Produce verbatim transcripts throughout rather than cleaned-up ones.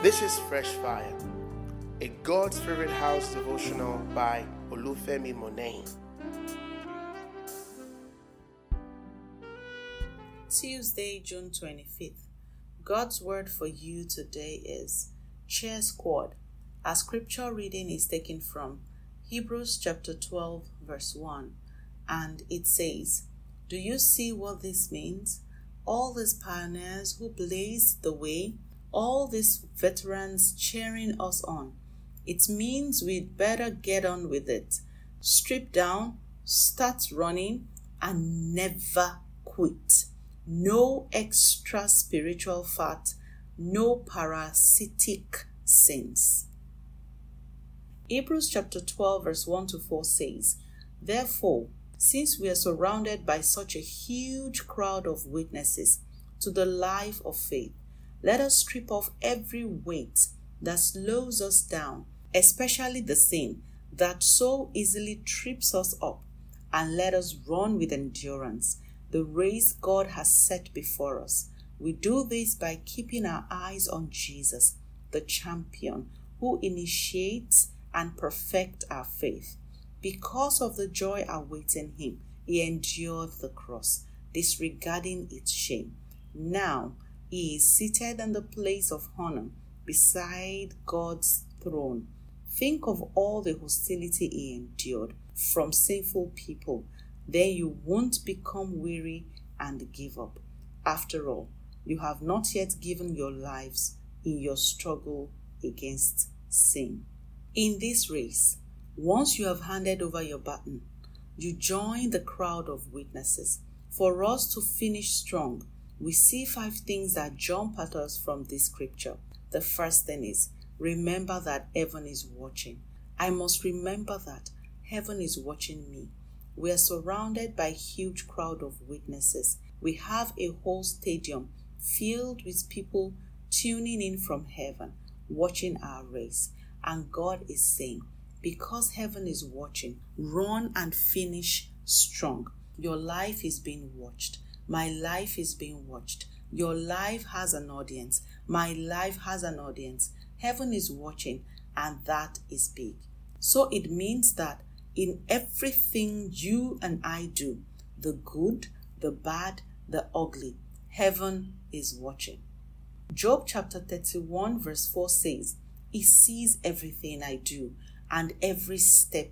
This is Fresh Fire, a God's Favorite House devotional by Olufemi Monet. Tuesday, June twenty-fifth. God's word for you today is Cheer Squad. Our scripture reading is taken from Hebrews chapter twelve, verse one, and it says, "Do you see what this means? All these pioneers who blazed the way, all these veterans cheering us on. It means we'd better get on with it. Strip down, start running, and never quit. No extra spiritual fat, no parasitic sins." Hebrews chapter twelve, verse one to four says, "Therefore, since we are surrounded by such a huge crowd of witnesses to the life of faith, let us strip off every weight that slows us down, especially the sin that so easily trips us up, and let us run with endurance the race God has set before us. We do this by keeping our eyes on Jesus, the champion, who initiates and perfects our faith. Because of the joy awaiting him, he endured the cross, disregarding its shame. Now he is seated in the place of honor beside God's throne. Think of all the hostility he endured from sinful people. Then you won't become weary and give up. After all, you have not yet given your lives in your struggle against sin. In this race, once you have handed over your baton, you join the crowd of witnesses. For us to finish strong, we see five things that jump at us from this scripture. The first thing is, remember that heaven is watching. I must remember that heaven is watching me. We are surrounded by a huge crowd of witnesses. We have a whole stadium filled with people tuning in from heaven, watching our race. And God is saying, because heaven is watching, run and finish strong. Your life is being watched. My life is being watched. Your life has an audience. My life has an audience. Heaven is watching, and that is big. So it means that in everything you and I do, the good, the bad, the ugly, heaven is watching. Job chapter thirty-one verse four says, "He sees everything I do and every step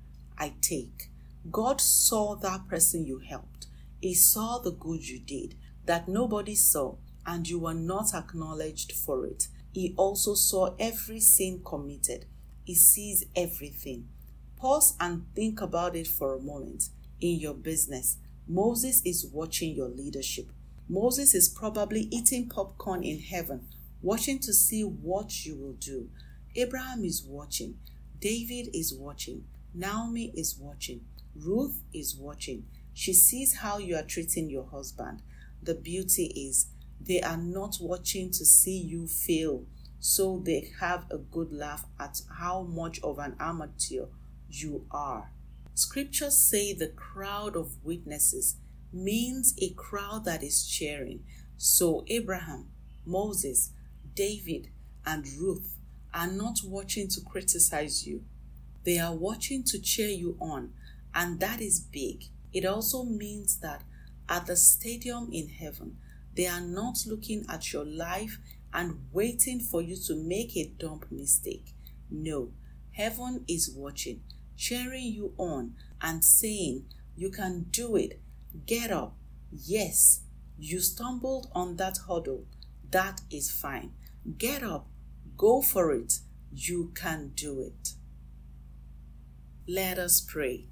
I take." God saw that person you helped. He saw the good you did that nobody saw, and you were not acknowledged for it. He also saw every sin committed. He sees everything. Pause and think about it for a moment. In your business, Moses is watching your leadership. Moses is probably eating popcorn in heaven, watching to see what you will do. Abraham is watching. David is watching. Naomi is watching. Ruth is watching. She sees how you are treating your husband. The beauty is, they are not watching to see you fail, so they have a good laugh at how much of an amateur you are. Scriptures say the crowd of witnesses means a crowd that is cheering. So Abraham, Moses, David, and Ruth are not watching to criticize you. They are watching to cheer you on, and that is big. It also means that at the stadium in heaven, they are not looking at your life and waiting for you to make a dumb mistake. No, heaven is watching, cheering you on and saying, "You can do it. Get up. Yes, you stumbled on that hurdle. That is fine. Get up. Go for it. You can do it." Let us pray.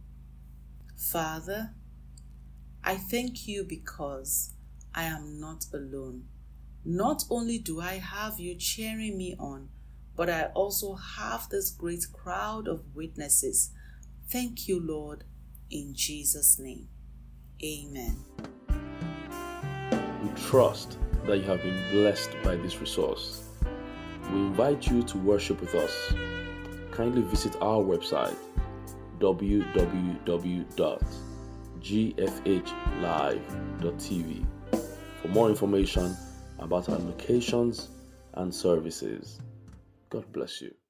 Father, I thank you because I am not alone. Not only do I have you cheering me on, but I also have this great crowd of witnesses. Thank you, Lord, in Jesus' name. Amen. We trust that you have been blessed by this resource. We invite you to worship with us. Kindly visit our website, w w w dot g f h live dot t v, for more information about our locations and services. God bless you.